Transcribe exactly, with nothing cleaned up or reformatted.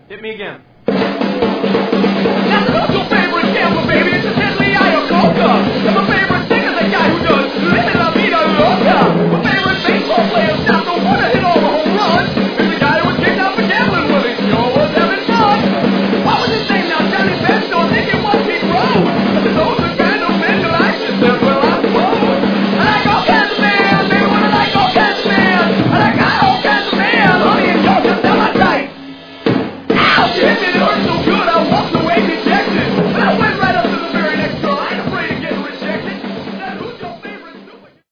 Hit me again. That's your favorite gambler, baby.